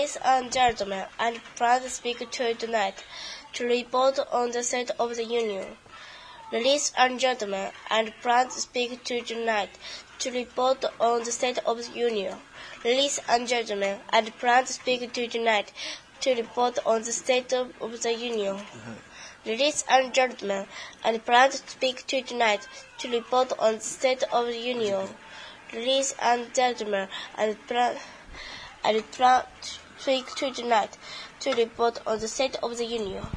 Ladies and gentlemen, I'm proud to speak to you tonight to report on the State of the Union. Ladies and gentlemen, I'm proud to speak to you tonight to report on the State of the Union. Ladies and gentlemen, I'm proud to speak to you tonight to report on the State of the Union. Ladies and gentlemen, I'm proud to speak to you tonight to report on the State of the Union. Ladies and gentlemen, I'm proud to speak to you tonight to report on the State of the Union.